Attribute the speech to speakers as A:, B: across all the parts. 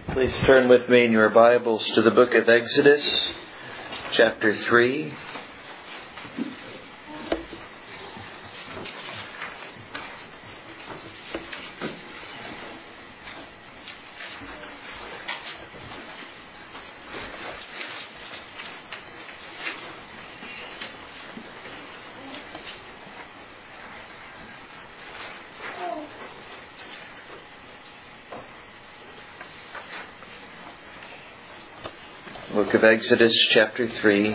A: Please turn with me in your Bibles to the book of Exodus, chapter 3. Book of Exodus, chapter 3,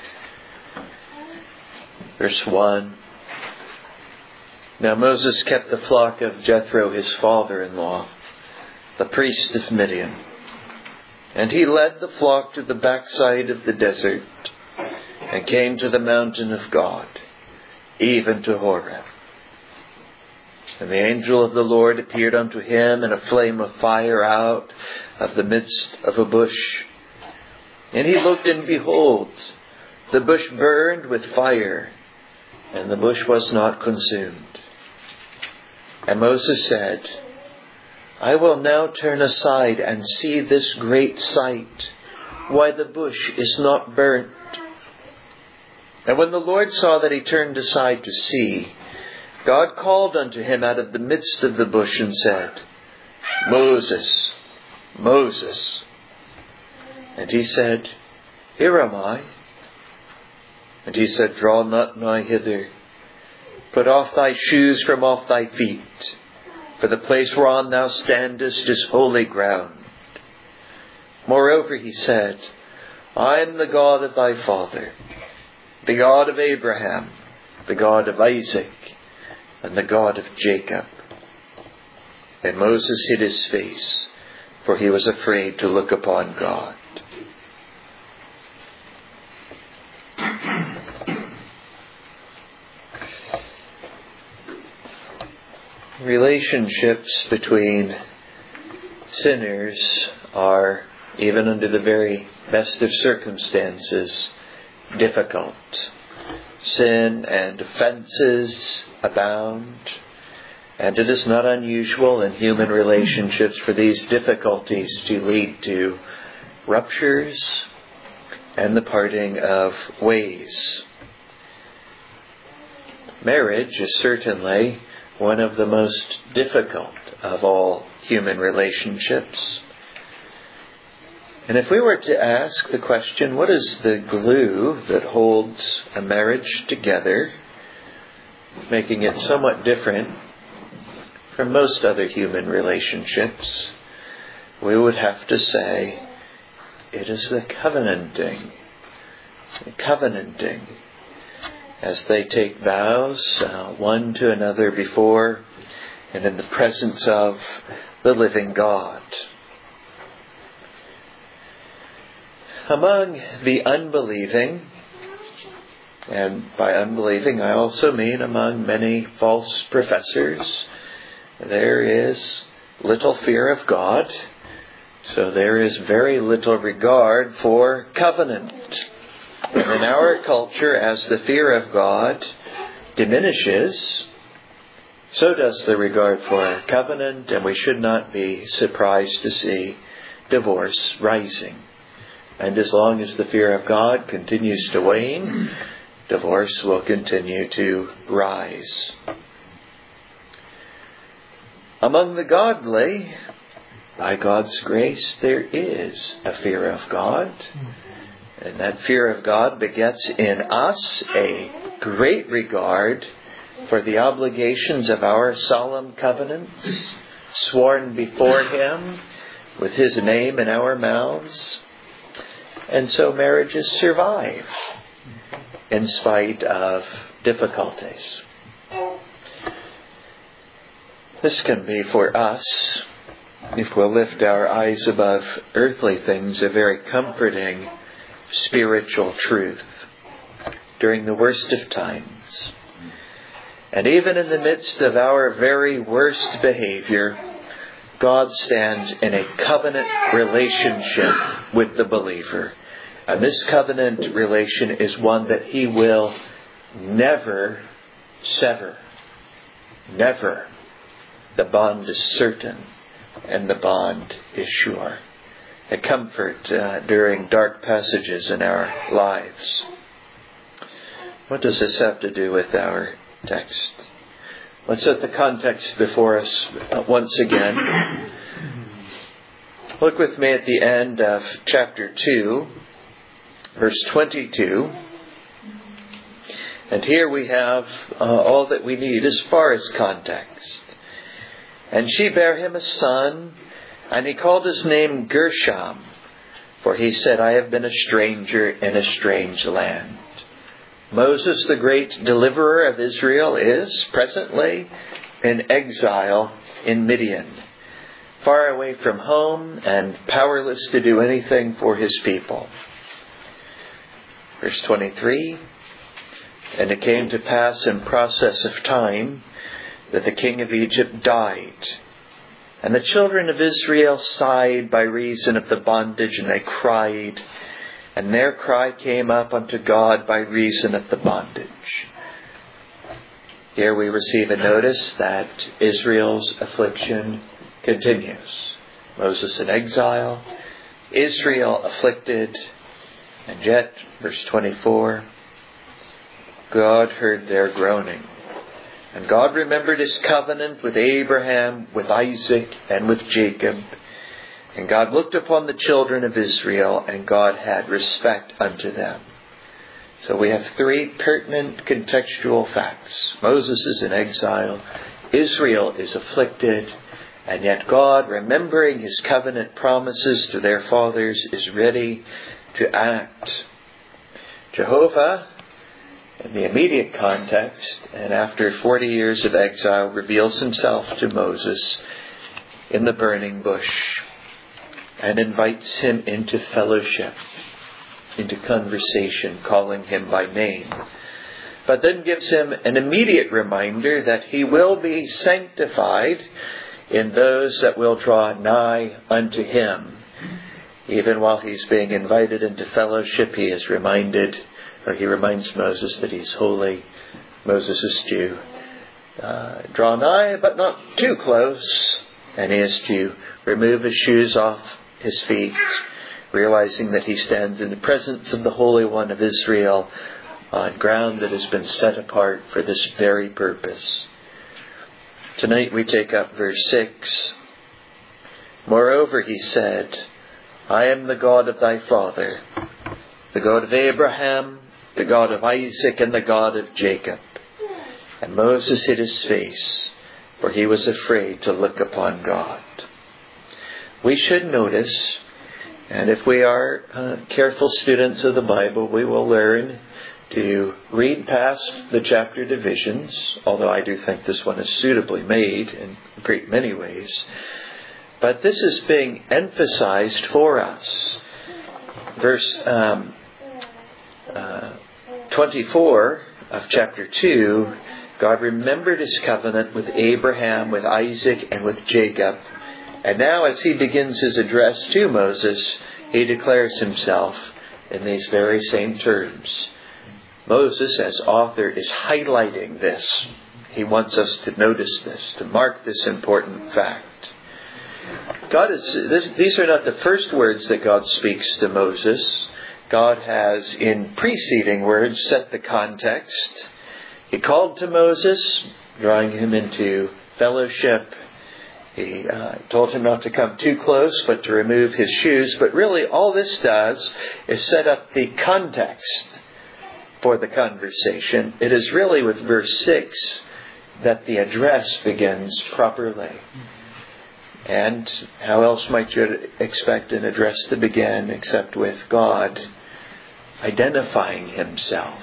A: verse 1. Now Moses kept the flock of Jethro, his father-in-law, the priest of Midian. And he led the flock to the backside of the desert, and came to the mountain of God, even to Horeb. And the angel of the Lord appeared unto him in a flame of fire out of the midst of a bush. And he looked, and behold, the bush burned with fire, and the bush was not consumed. And Moses said, I will now turn aside and see this great sight, why the bush is not burnt. And when the Lord saw that he turned aside to see, God called unto him out of the midst of the bush and said, Moses, Moses. And he said, Here am I. And he said, Draw not nigh hither. Put off thy shoes from off thy feet, for the place whereon thou standest is holy ground. Moreover, he said, I am the God of thy father, the God of Abraham, the God of Isaac, and the God of Jacob. And Moses hid his face, for he was afraid to look upon God. Relationships between sinners are, even under the very best of circumstances, difficult. Sin and offenses abound, and it is not unusual in human relationships for these difficulties to lead to ruptures and the parting of ways. Marriage is certainly one of the most difficult of all human relationships. And if we were to ask the question, what is the glue that holds a marriage together, making it somewhat different from most other human relationships, we would have to say it is the covenanting. The covenanting. As they take vows one to another before and in the presence of the living God. Among the unbelieving, and by unbelieving I also mean among many false professors, there is little fear of God, so there is very little regard for covenant. And in our culture, as the fear of God diminishes, so does the regard for covenant, and we should not be surprised to see divorce rising. And as long as the fear of God continues to wane, divorce will continue to rise. Among the godly, by God's grace, there is a fear of God. And that fear of God begets in us a great regard for the obligations of our solemn covenants, sworn before Him with His name in our mouths. And so marriages survive in spite of difficulties. This can be for us, if we'll lift our eyes above earthly things, a very comforting spiritual truth during the worst of times. And even in the midst of our very worst behavior, God stands in a covenant relationship with the believer. And this covenant relation is one that He will never sever. Never. The bond is certain and the bond is sure. a comfort during dark passages in our lives. What does this have to do with our text? Let's set the context before us once again. Look with me at the end of chapter 2, verse 22. And here we have all that we need as far as context. And she bare him a son, and he called his name Gershom, for he said, I have been a stranger in a strange land. Moses, the great deliverer of Israel, is presently in exile in Midian, far away from home and powerless to do anything for his people. Verse 23, and it came to pass in process of time that the king of Egypt died. And the children of Israel sighed by reason of the bondage, and they cried. And their cry came up unto God by reason of the bondage. Here we receive a notice that Israel's affliction continues. Moses in exile, Israel afflicted, and yet, verse 24, God heard their groaning. And God remembered his covenant with Abraham, with Isaac, and with Jacob. And God looked upon the children of Israel, and God had respect unto them. So we have three pertinent contextual facts. Moses is in exile, Israel is afflicted, and yet God, remembering his covenant promises to their fathers, is ready to act. Jehovah, in the immediate context, and after 40 years of exile, reveals himself to Moses in the burning bush and invites him into fellowship, into conversation, calling him by name. But then gives him an immediate reminder that he will be sanctified in those that will draw nigh unto him. Even while he's being invited into fellowship, he reminds Moses that he's holy. Moses is to draw nigh, but not too close. And he is to remove his shoes off his feet, realizing that he stands in the presence of the Holy One of Israel on ground that has been set apart for this very purpose. Tonight we take up verse 6. Moreover, he said, I am the God of thy father, the God of Abraham, the God of Isaac, and the God of Jacob. And Moses hid his face, for he was afraid to look upon God. We should notice, and if we are careful students of the Bible, we will learn to read past the chapter divisions, although I do think this one is suitably made in a great many ways. But this is being emphasized for us. Verse 24 of chapter 2, God remembered his covenant with Abraham, with Isaac, and with Jacob. And now as he begins his address to Moses, he declares himself in these very same terms. Moses, as author, is highlighting this. He wants us to notice this, to mark this important fact. These are not the first words that God speaks to Moses. God has, in preceding words, set the context. He called to Moses, drawing him into fellowship. He told him not to come too close, but to remove his shoes. But really, all this does is set up the context for the conversation. It is really with verse 6 that the address begins properly. And how else might you expect an address to begin except with God identifying himself?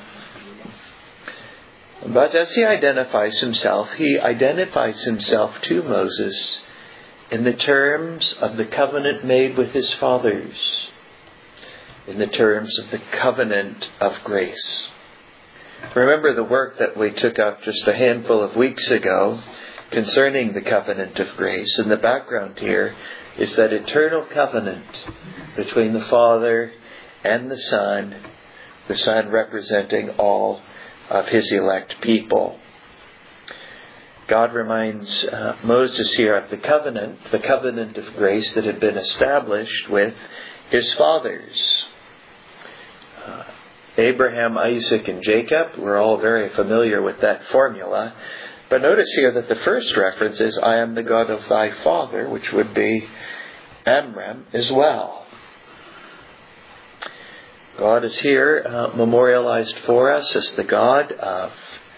A: But as he identifies himself to Moses in the terms of the covenant made with his fathers, in the terms of the covenant of grace. Remember the work that we took up just a handful of weeks ago concerning the covenant of grace. And the background here is that eternal covenant between the Father and the Son representing all of his elect people. God reminds Moses here of the covenant of grace that had been established with his fathers. Abraham, Isaac, and Jacob, we're all very familiar with that formula. But notice here that the first reference is, I am the God of thy father, which would be Amram as well. God is here memorialized for us as the God of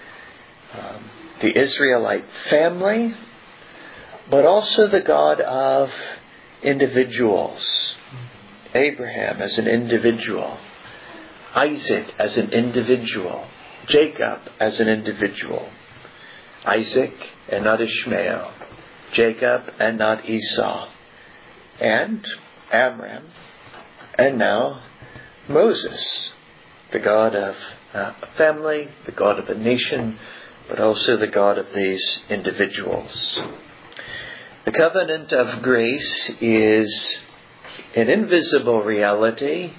A: the Israelite family, but also the God of individuals. Abraham as an individual, Isaac as an individual, Jacob as an individual, Isaac and not Ishmael, Jacob and not Esau, and Amram, and now Moses, the God of a family, the God of a nation, but also the God of these individuals. The covenant of grace is an invisible reality,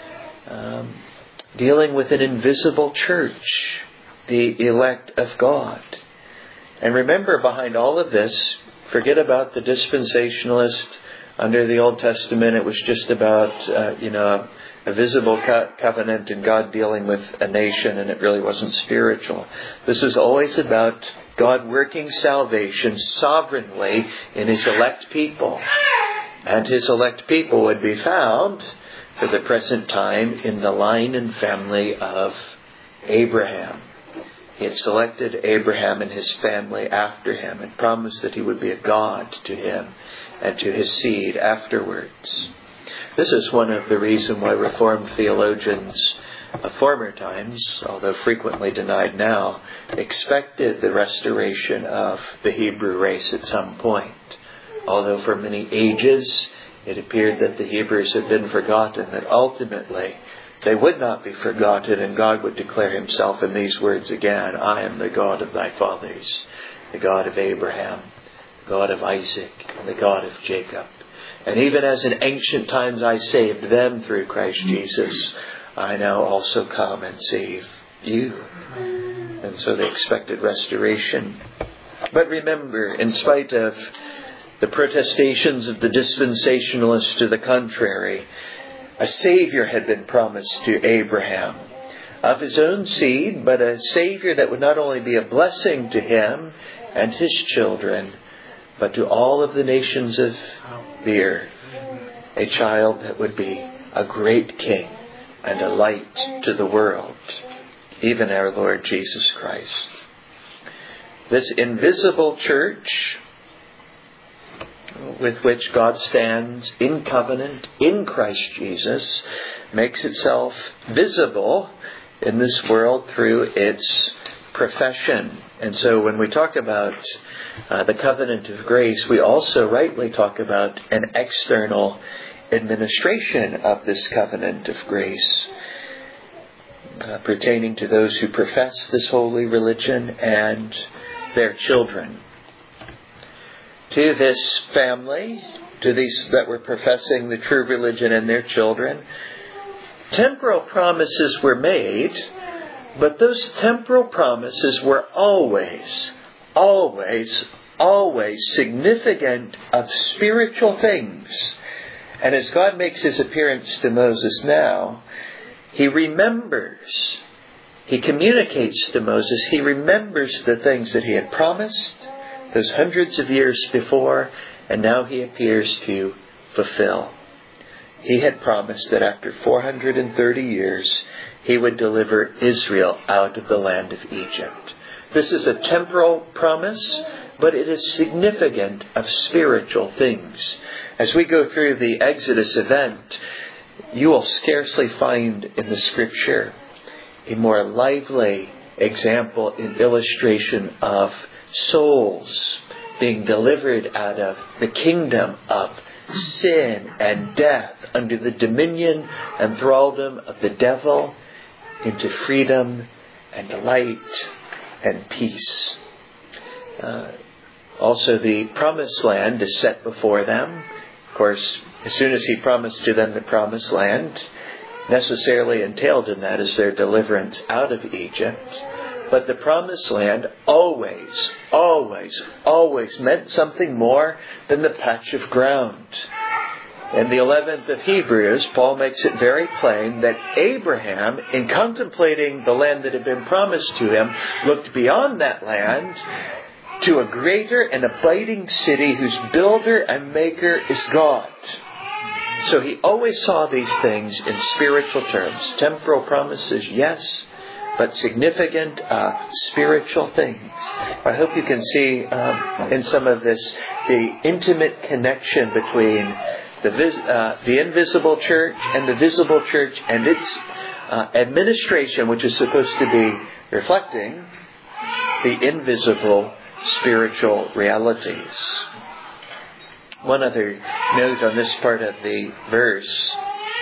A: dealing with an invisible church, the elect of God. And remember, behind all of this, forget about the dispensationalist. Under the Old Testament, it was just about, a visible covenant and God dealing with a nation, and it really wasn't spiritual. This was always about God working salvation sovereignly in His elect people. And His elect people would be found, for the present time, in the line and family of Abraham. He had selected Abraham and his family after him and promised that he would be a God to him and to his seed afterwards. This is one of the reasons why Reformed theologians of former times, although frequently denied now, expected the restoration of the Hebrew race at some point. Although for many ages it appeared that the Hebrews had been forgotten, that ultimately they would not be forgotten, and God would declare Himself in these words again, I am the God of thy fathers, the God of Abraham, the God of Isaac, and the God of Jacob. And even as in ancient times I saved them through Christ Jesus, I now also come and save you. And so they expected restoration. But remember, in spite of the protestations of the dispensationalists to the contrary, a Savior had been promised to Abraham, of his own seed, but a Savior that would not only be a blessing to him and his children, but to all of the nations of the earth. A child that would be a great king and a light to the world, even our Lord Jesus Christ. This invisible church with which God stands in covenant in Christ Jesus makes itself visible in this world through its profession. And so when we talk about the covenant of grace, we also rightly talk about an external administration of this covenant of grace, pertaining to those who profess this holy religion and their children. To this family, to these that were professing the true religion and their children, temporal promises were made, but those temporal promises were always significant of spiritual things. And as God makes His appearance to Moses now, He remembers, He communicates to Moses, He remembers the things that He had promised those hundreds of years before, and now He appears to fulfill. He had promised that after 430 years, He would deliver Israel out of the land of Egypt. This is a temporal promise, but it is significant of spiritual things. As we go through the Exodus event, you will scarcely find in the Scripture a more lively example and illustration of souls being delivered out of the kingdom of sin and death under the dominion and thraldom of the devil into freedom and light and peace. Also, the promised land is set before them. Of course, as soon as He promised to them the promised land, necessarily entailed in that is their deliverance out of Egypt. But the promised land always meant something more than the patch of ground. In the 11th of Hebrews, Paul makes it very plain that Abraham, in contemplating the land that had been promised to him, looked beyond that land to a greater and abiding city whose builder and maker is God. So he always saw these things in spiritual terms. Temporal promises, yes, but significant spiritual things. I hope you can see in some of this the intimate connection between the invisible church and the visible church and its administration, which is supposed to be reflecting the invisible spiritual realities. One other note on this part of the verse.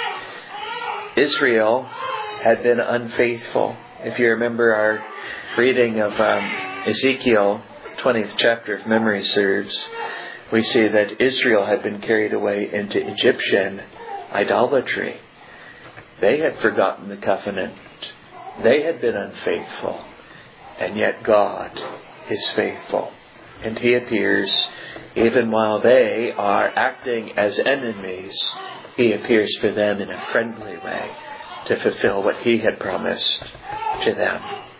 A: Israel had been unfaithful. If you remember our reading of Ezekiel, 20th chapter, if memory serves, we see that Israel had been carried away into Egyptian idolatry. They had forgotten the covenant. They had been unfaithful. And yet God is faithful. And He appears, even while they are acting as enemies, He appears for them in a friendly way to fulfill what He had promised to them.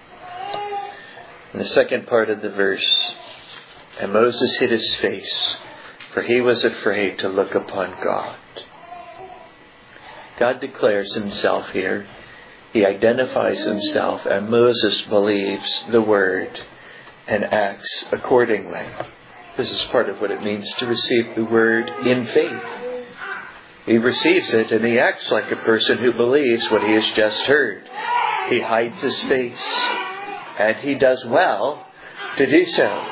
A: In the second part of the verse, and Moses hid his face, for he was afraid to look upon God. God declares Himself here. He identifies Himself, and Moses believes the Word and acts accordingly. This is part of what it means to receive the Word in faith. He receives it and he acts like a person who believes what he has just heard. He hides his face, and he does well to do so.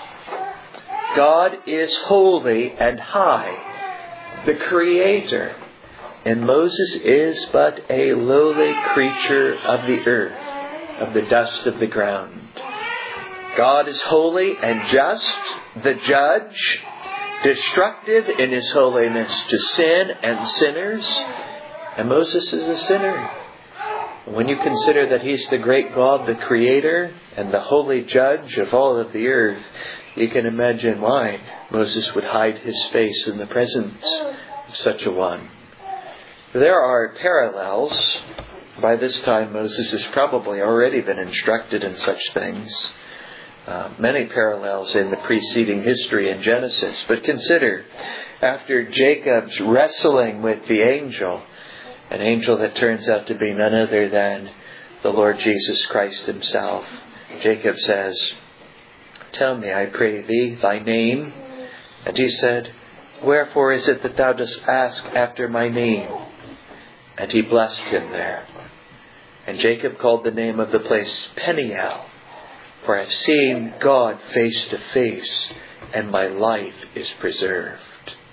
A: God is holy and high, the Creator, and Moses is but a lowly creature of the earth, of the dust of the ground. God is holy and just, the judge, destructive in His holiness to sin and sinners, and Moses is a sinner. When you consider that He's the great God, the Creator, and the holy judge of all of the earth, you can imagine why Moses would hide his face in the presence of such a one. There are parallels. By this time, Moses has probably already been instructed in such things. Many parallels in the preceding history in Genesis. But consider, after Jacob's wrestling with the angel, an angel that turns out to be none other than the Lord Jesus Christ Himself, Jacob says, "Tell me, I pray thee, thy name." And he said, "Wherefore is it that thou dost ask after my name?" And he blessed him there. And Jacob called the name of the place Peniel, for I have seen God face to face, and my life is preserved.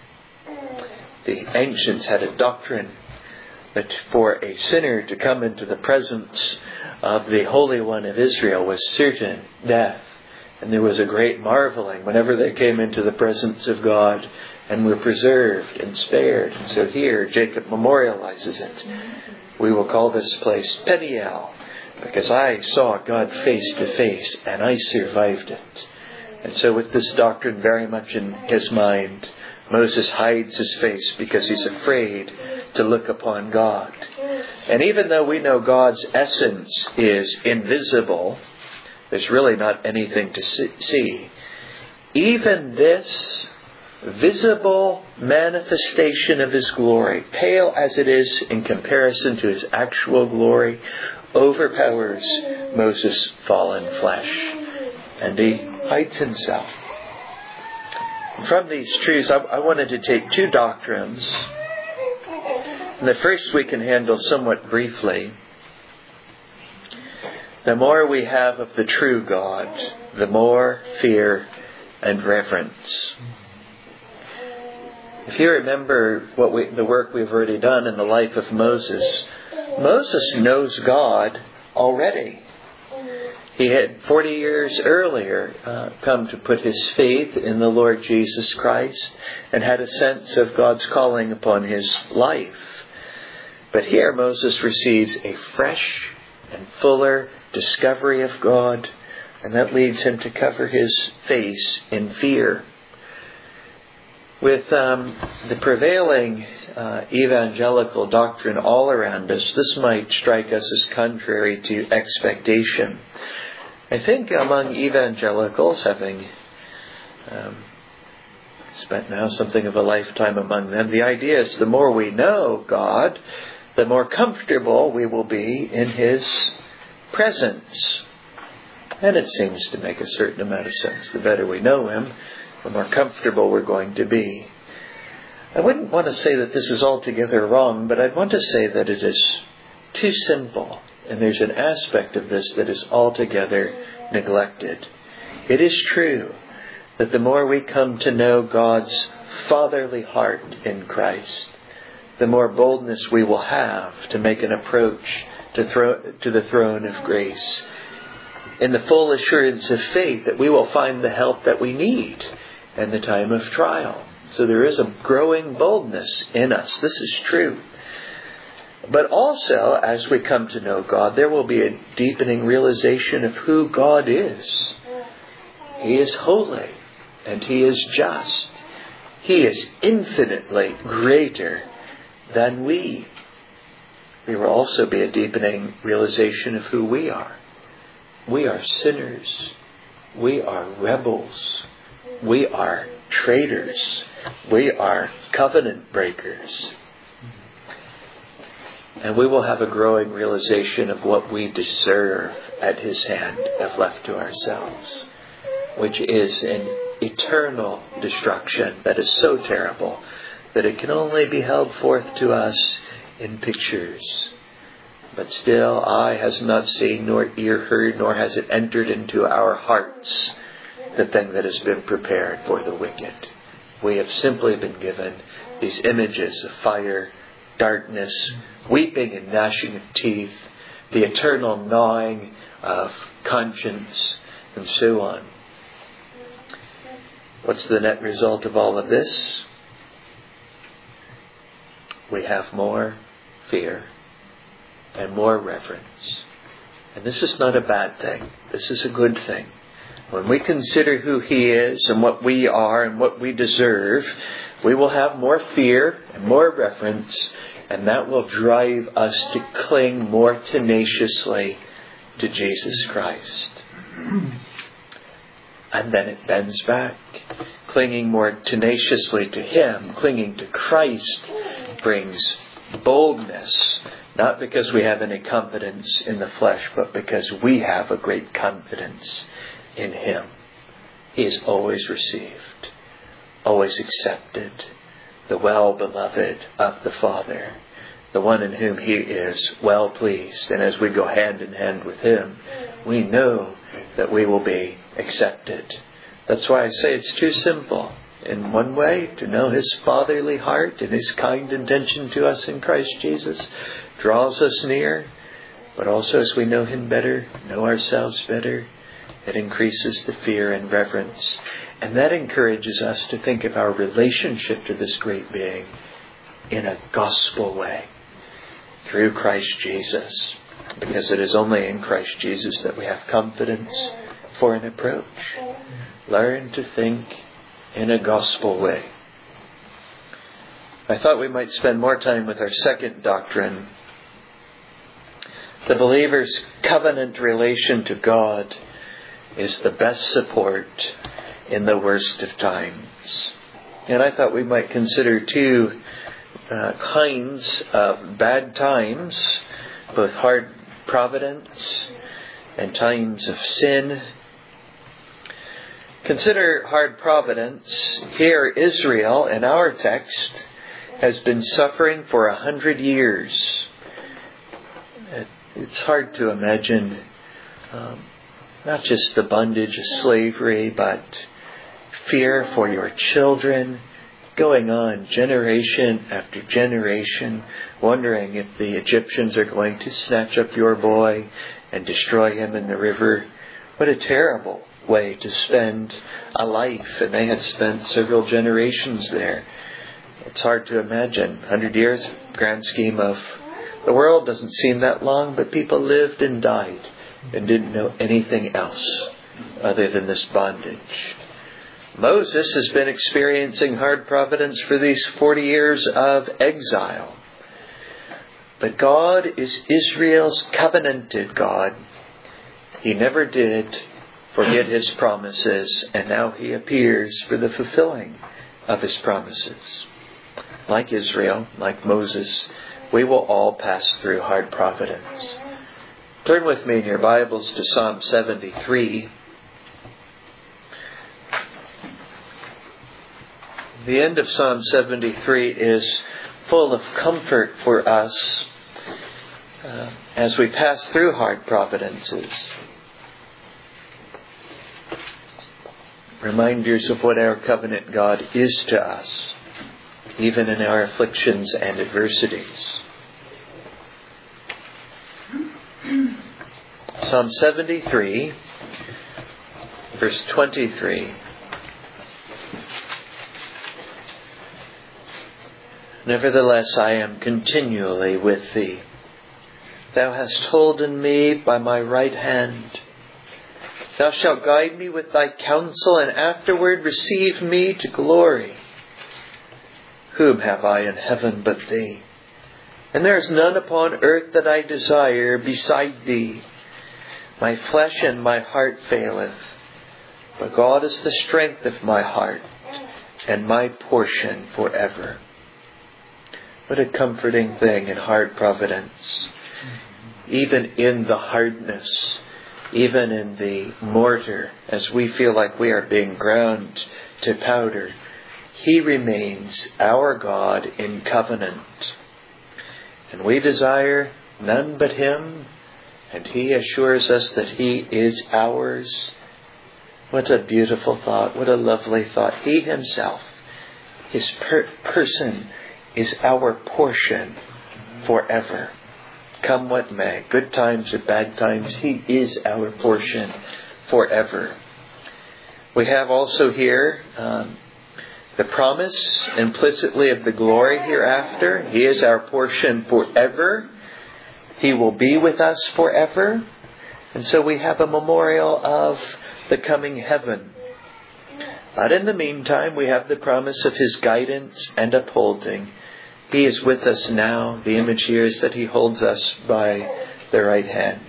A: The ancients had a doctrine that for a sinner to come into the presence of the Holy One of Israel was certain death. And there was a great marveling whenever they came into the presence of God and were preserved and spared. And so here Jacob memorializes it. We will call this place Peniel, because I saw God face to face and I survived it. And so with this doctrine very much in his mind, Moses hides his face because he's afraid to look upon God. And even though we know God's essence is invisible, there's really not anything to see. Even this visible manifestation of His glory, pale as it is in comparison to His actual glory, overpowers Moses' fallen flesh. And he hides himself. From these truths, I wanted to take two doctrines. And the first we can handle somewhat briefly. The more we have of the true God, the more fear and reverence. If you remember the work we've already done in the life of Moses, Moses knows God already. He had 40 years earlier come to put his faith in the Lord Jesus Christ and had a sense of God's calling upon his life. But here Moses receives a fresh and fuller discovery of God, and that leads him to cover his face in fear. With the prevailing evangelical doctrine all around us, this might strike us as contrary to expectation. I think among evangelicals, having spent now something of a lifetime among them, the idea is the more we know God, the more comfortable we will be in His presence. And it seems to make a certain amount of sense. The better we know Him, the more comfortable we're going to be. I wouldn't want to say that this is altogether wrong, but I'd want to say that it is too simple. And there's an aspect of this that is altogether neglected. It is true that the more we come to know God's fatherly heart in Christ, the more boldness we will have to make an approach to the throne of grace, in the full assurance of faith that we will find the help that we need in the time of trial. So there is a growing boldness in us. This is true. But also, as we come to know God, there will be a deepening realization of who God is. He is holy and He is just. He is infinitely greater than we. There will also be a deepening realization of who we are. We are sinners. We are rebels. We are traitors. We are covenant breakers. And we will have a growing realization of what we deserve at His hand if left to ourselves, which is an eternal destruction that is so terrible that it can only be held forth to us in pictures. But still, eye has not seen, nor ear heard, nor has it entered into our hearts the thing that has been prepared for the wicked. We have simply been given these images of fire, darkness, weeping and gnashing of teeth, the eternal gnawing of conscience, and so on. What's the net result of all of this? We have more fear and more reverence. And this is not a bad thing. This is a good thing. When we consider who He is and what we are and what we deserve, we will have more fear and more reverence, and that will drive us to cling more tenaciously to Jesus Christ. And then it bends back. Clinging more tenaciously to Him, clinging to Christ, brings boldness. Not because we have any confidence in the flesh, but because we have a great confidence in Him. He is always received, always accepted, the well-beloved of the Father, the one in whom He is well pleased. And as we go hand in hand with Him, we know that we will be accepted. That's why I say it's too simple. In one way, to know His fatherly heart and His kind intention to us in Christ Jesus draws us near. But also, as we know Him better, know ourselves better, it increases the fear and reverence. And that encourages us to think of our relationship to this great being in a gospel way, through Christ Jesus. Because it is only in Christ Jesus that we have confidence for an approach. Learn to think in a gospel way. I thought we might spend more time with our second doctrine. The believer's covenant relation to God is the best support in the worst of times. And I thought we might consider two kinds of bad times, both hard providence and times of sin. Consider hard providence. Here, Israel, in our text, has been suffering for 100 years. It's hard to imagine not just the bondage of slavery, but fear for your children, going on generation after generation, wondering if the Egyptians are going to snatch up your boy and destroy him in the river. What a terrible way to spend a life. And they had spent several generations there. It's hard to imagine. 100 years, grand scheme of the world, doesn't seem that long, but people lived and died and didn't know anything else other than this bondage. Moses has been experiencing hard providence for these 40 years of exile. But God is Israel's covenanted God. He never did forget His promises, and now He appears for the fulfilling of His promises. Like Israel, like Moses, we will all pass through hard providence. Turn with me in your Bibles to Psalm 73. The end of Psalm 73 is full of comfort for us as we pass through hard providences. Reminders of what our covenant God is to us, even in our afflictions and adversities. Psalm 73, verse 23. Nevertheless, I am continually with Thee. Thou hast holden me by my right hand. Thou shalt guide me with Thy counsel, and afterward receive me to glory. Whom have I in heaven but Thee? And there is none upon earth that I desire beside Thee. My flesh and my heart faileth, but God is the strength of my heart, and my portion forever. What a comforting thing in hard providence. Even in the hardness, even in the mortar, as we feel like we are being ground to powder, He remains our God in covenant. And we desire none but Him, and He assures us that He is ours. What a beautiful thought, what a lovely thought. He Himself, His person, is our portion forever. Come what may, good times or bad times, He is our portion forever. We have also here the promise implicitly of the glory hereafter. He is our portion forever. He will be with us forever. And so we have a memorial of the coming heaven. But in the meantime, we have the promise of His guidance and upholding. He is with us now. The image here is that He holds us by the right hand.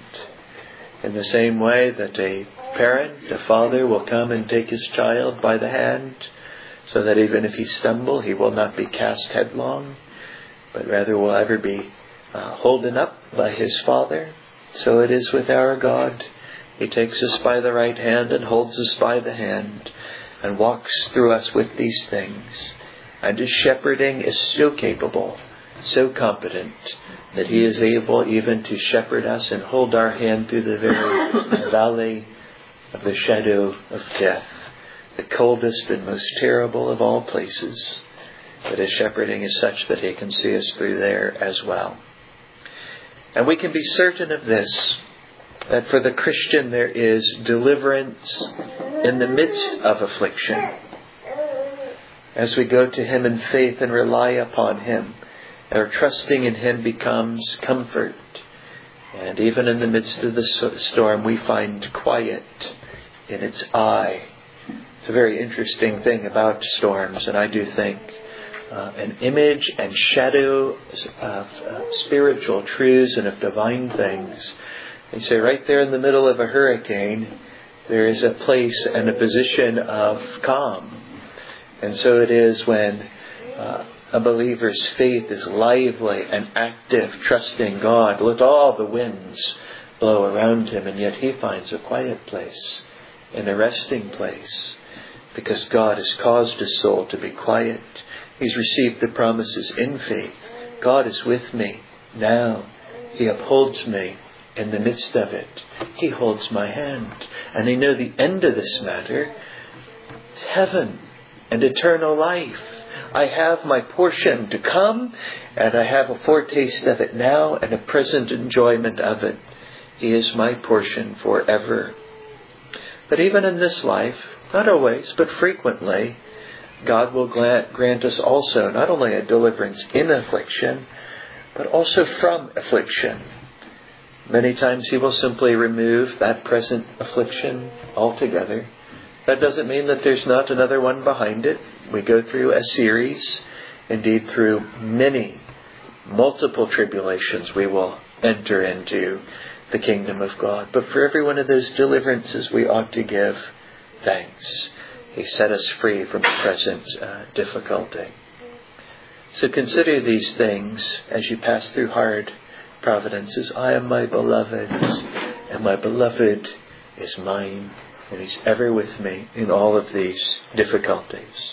A: In the same way that a parent, a father, will come and take his child by the hand, so that even if he stumble, he will not be cast headlong, but rather will ever be holden up by his Father. So it is with our God. He takes us by the right hand and holds us by the hand and walks through us with these things. And His shepherding is so capable, so competent, that He is able even to shepherd us and hold our hand through the very valley of the shadow of death, the coldest and most terrible of all places. But His shepherding is such that He can see us through there as well. And we can be certain of this, that for the Christian there is deliverance in the midst of affliction. As we go to Him in faith and rely upon Him, our trusting in Him becomes comfort. And even in the midst of the storm, we find quiet in its eye. It's a very interesting thing about storms, and I do think an image and shadow of spiritual truths and of divine things. They say right there in the middle of a hurricane, there is a place and a position of calm. And so it is when a believer's faith is lively and active, trusting God. Let all the winds blow around him, and yet he finds a quiet place, and a resting place, because God has caused his soul to be quiet. He's received the promises in faith. God is with me now. He upholds me in the midst of it. He holds my hand. And I know the end of this matter is heaven and eternal life. I have my portion to come, and I have a foretaste of it now and a present enjoyment of it. He is my portion forever. But even in this life, not always, but frequently, God will grant us also not only a deliverance in affliction, but also from affliction. Many times He will simply remove that present affliction altogether. That doesn't mean that there's not another one behind it. We go through a series, indeed through multiple tribulations we will enter into the kingdom of God. But for every one of those deliverances we ought to give thanks. He set us free from the present difficulty. So consider these things as you pass through hard providences. I am my beloved's, and my beloved is mine, and He's ever with me in all of these difficulties.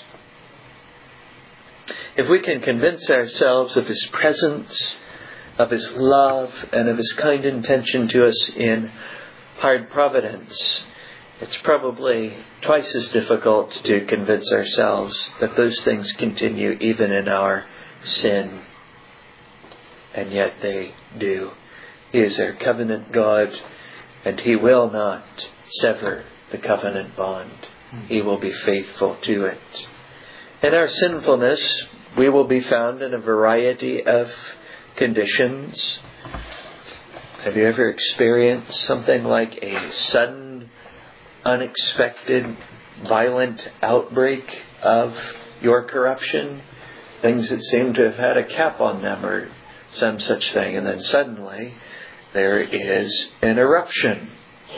A: If we can convince ourselves of His presence, of His love, and of His kind intention to us in hard providence, it's probably twice as difficult to convince ourselves that those things continue even in our sin. And yet they do. He is our covenant God, and He will not sever the covenant bond. He will be faithful to it. In our sinfulness, we will be found in a variety of conditions. Have you ever experienced something like a sudden, unexpected, violent outbreak of your corruption? Things that seem to have had a cap on them or some such thing. And then suddenly there is an eruption.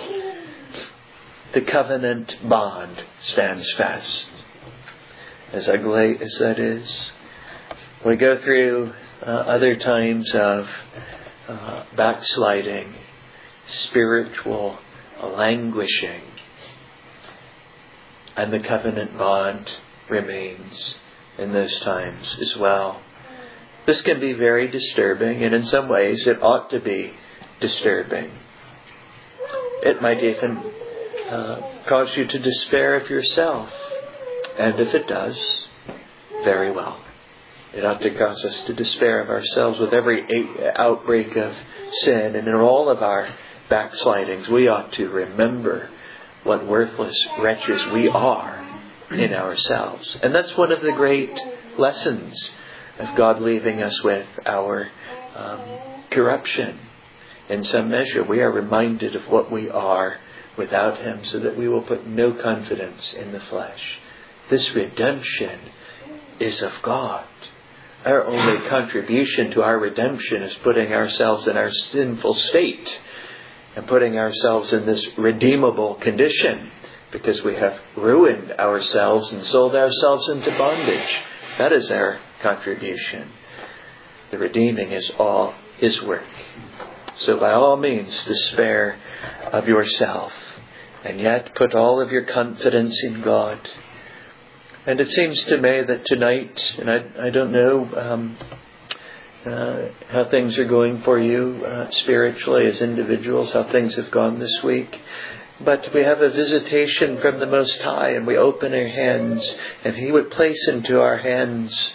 A: The covenant bond stands fast. As ugly as that is, we go through other times of backsliding, spiritual languishing, and the covenant bond remains in those times as well. This can be very disturbing, and in some ways it ought to be disturbing. It might even cause you to despair of yourself. And if it does, very well. It ought to cause us to despair of ourselves with every outbreak of sin. And in all of our backslidings, we ought to remember what worthless wretches we are in ourselves. And that's one of the great lessons of God leaving us with our corruption. In some measure, we are reminded of what we are without Him, so that we will put no confidence in the flesh. This redemption is of God. Our only contribution to our redemption is putting ourselves in our sinful state and putting ourselves in this redeemable condition, because we have ruined ourselves and sold ourselves into bondage. That is our contribution. The redeeming is all His work. So by all means, despair of yourself, and yet put all of your confidence in God. And it seems to me that tonight, and I don't know how things are going for you spiritually as individuals, how things have gone this week, but we have a visitation from the Most High, and we open our hands, and He would place into our hands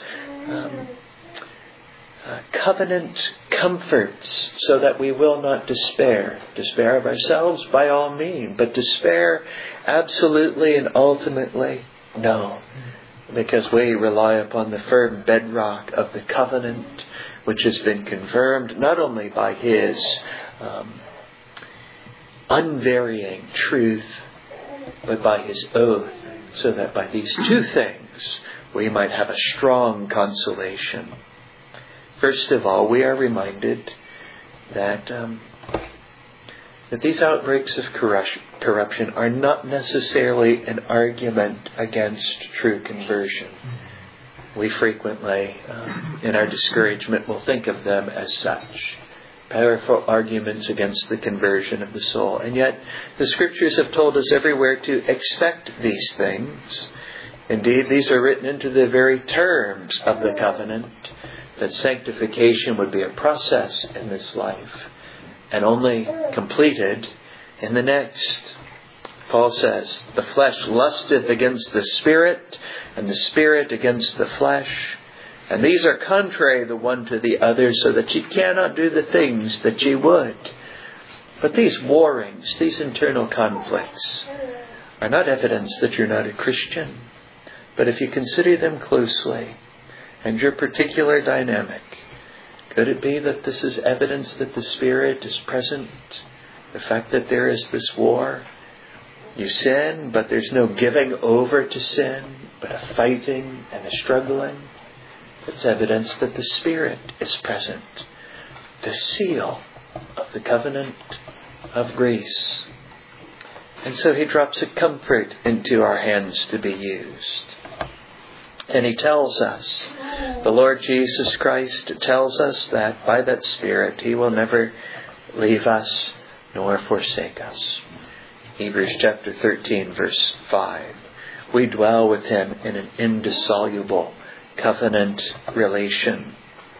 A: covenant comforts, so that we will not despair. Despair of ourselves by all means, but despair absolutely and ultimately, no. Because we rely upon the firm bedrock of the covenant, which has been confirmed not only by His unvarying truth, but by His oath, so that by these two things we might have a strong consolation. First of all, we are reminded that these outbreaks of corruption are not necessarily an argument against true conversion. We frequently, in our discouragement, will think of them as such. Powerful arguments against the conversion of the soul. And yet, the Scriptures have told us everywhere to expect these things. Indeed, these are written into the very terms of the covenant, that sanctification would be a process in this life, and only completed in the next. Paul says, the flesh lusteth against the Spirit, and the Spirit against the flesh. And these are contrary the one to the other, so that ye cannot do the things that ye would. But these warrings, these internal conflicts, are not evidence that you're not a Christian. But if you consider them closely, and your particular dynamic, Could it be that this is evidence that the Spirit is present? The fact that there is this war. You sin, but there's no giving over to sin, but a fighting and a struggling. It's evidence that the Spirit is present. The seal of the covenant of grace. And so He drops a comfort into our hands to be used. And He tells us, the Lord Jesus Christ tells us that by that Spirit He will never leave us nor forsake us. Hebrews chapter 13 verse 5. We dwell with Him in an indissoluble covenant relation.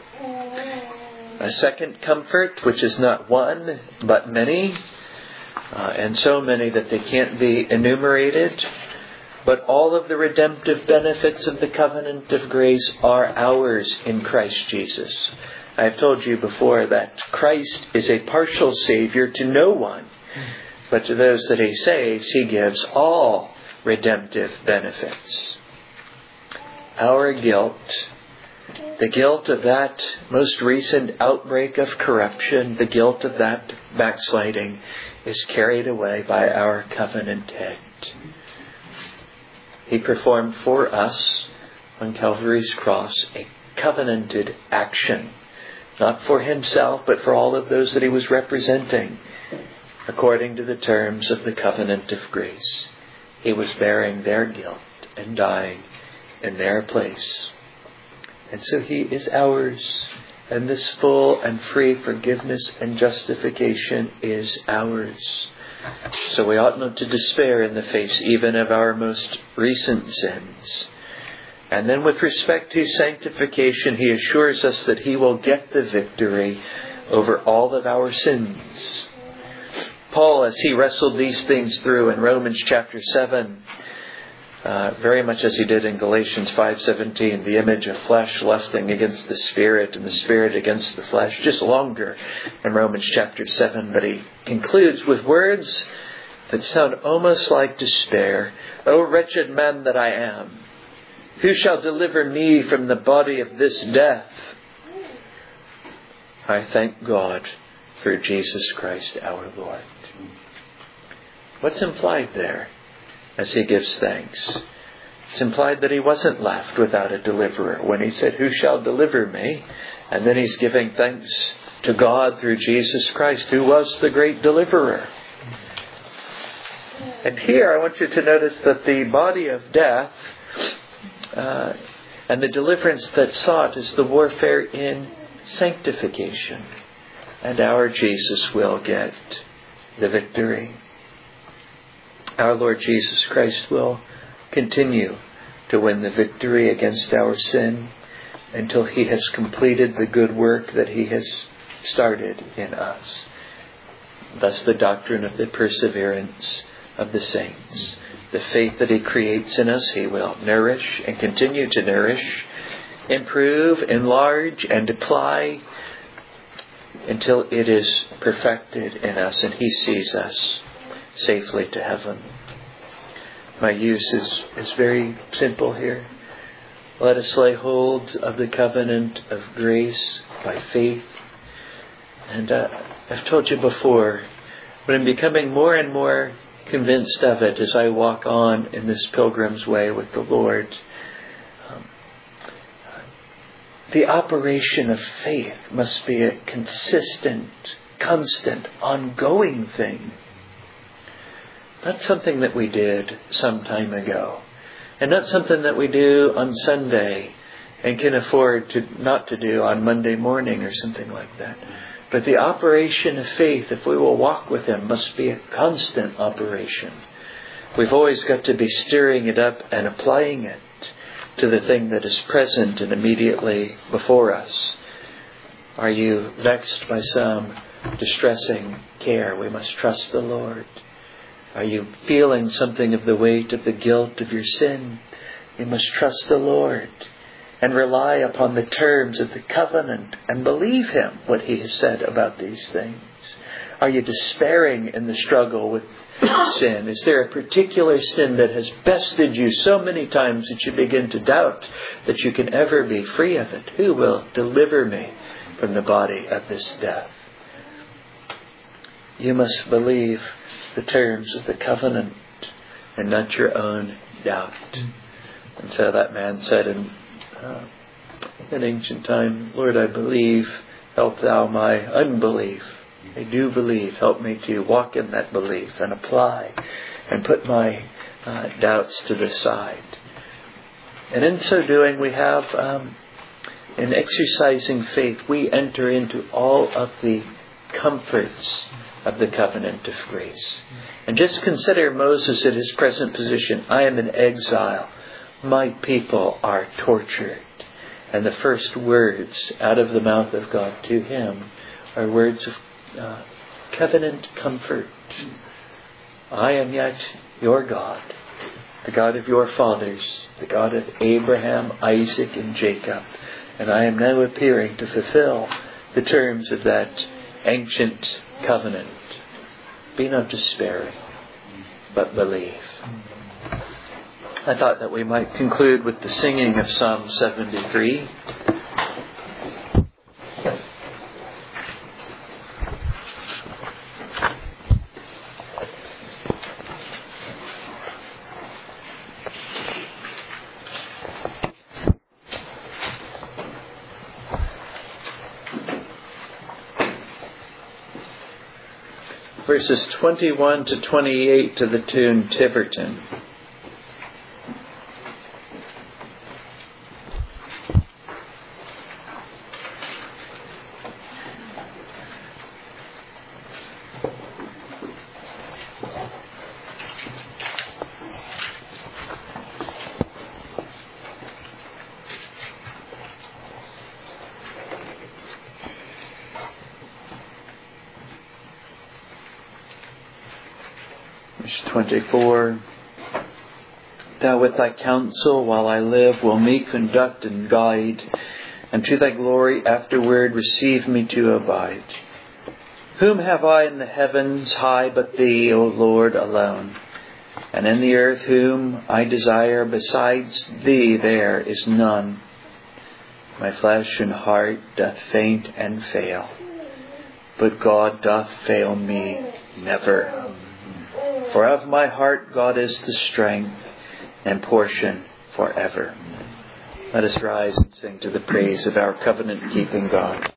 A: A second comfort, which is not one but many, and so many that they can't be enumerated, but all of the redemptive benefits of the covenant of grace are ours in Christ Jesus. I have told you before that Christ is a partial Savior to no one, but to those that He saves, He gives all redemptive benefits. Our guilt, the guilt of that most recent outbreak of corruption, the guilt of that backsliding, is carried away by our covenant head. He performed for us on Calvary's cross a covenanted action, not for Himself, but for all of those that He was representing, according to the terms of the covenant of grace. He was bearing their guilt and dying in their place. And so He is ours. And this full and free forgiveness and justification is ours. So we ought not to despair in the face even of our most recent sins. And then with respect to sanctification, He assures us that He will get the victory over all of our sins. Paul, as he wrestled these things through in Romans chapter 7, very much as he did in Galatians 5:17, the image of flesh lusting against the Spirit and the Spirit against the flesh, just longer in Romans chapter 7. But he concludes with words that sound almost like despair. O wretched man that I am, who shall deliver me from the body of this death? I thank God through Jesus Christ our Lord. What's implied there as he gives thanks? It's implied that he wasn't left without a deliverer when he said, who shall deliver me? And then he's giving thanks to God through Jesus Christ, who was the great deliverer. And here I want you to notice that the body of death and the deliverance that's sought is the warfare in sanctification. And our Jesus will get the victory. Our Lord Jesus Christ will continue to win the victory against our sin until He has completed the good work that He has started in us. Thus the doctrine of the perseverance of the saints. The faith that He creates in us, He will nourish and continue to nourish, improve, enlarge, and apply until it is perfected in us and He sees us safely to heaven. My use is very simple here. Let us lay hold of the covenant of grace by faith. And I've told you before, but I'm becoming more and more convinced of it as I walk on in this pilgrim's way with the Lord. The operation of faith must be a consistent, constant, ongoing thing. Not something that we did some time ago. And not something that we do on Sunday and can afford to not to do on Monday morning or something like that. But the operation of faith, if we will walk with Him, must be a constant operation. We've always got to be stirring it up and applying it to the thing that is present and immediately before us. Are you vexed by some distressing care? We must trust the Lord. Are you feeling something of the weight of the guilt of your sin? You must trust the Lord and rely upon the terms of the covenant and believe Him, what He has said about these things. Are you despairing in the struggle with sin? Is there a particular sin that has bested you so many times that you begin to doubt that you can ever be free of it? Who will deliver me from the body of this death? You must believe the terms of the covenant and not your own doubt. And so that man said in ancient time, Lord, I believe, help thou my unbelief. I do believe, help me to walk in that belief and apply and put my doubts to the side. And in so doing, we have, in exercising faith, we enter into all of the comforts of the covenant of grace. And just consider Moses at his present position. I am in exile. My people are tortured. And the first words out of the mouth of God to him are words of covenant comfort. I am yet your God, the God of your fathers, the God of Abraham, Isaac, and Jacob. And I am now appearing to fulfill the terms of that ancient covenant. Be not despairing, but believe. I thought that we might conclude with the singing of Psalm 73. Verses 21 to 28 to the tune Tiverton. Verse 24. Thou with thy counsel while I live will me conduct and guide, and to thy glory afterward receive me to abide. Whom have I in the heavens high but thee, O Lord, alone? And in the earth whom I desire besides thee there is none. My flesh and heart doth faint and fail, but God doth fail me never. For of my heart God is the strength and portion forever. Let us rise and sing to the praise of our covenant-keeping God.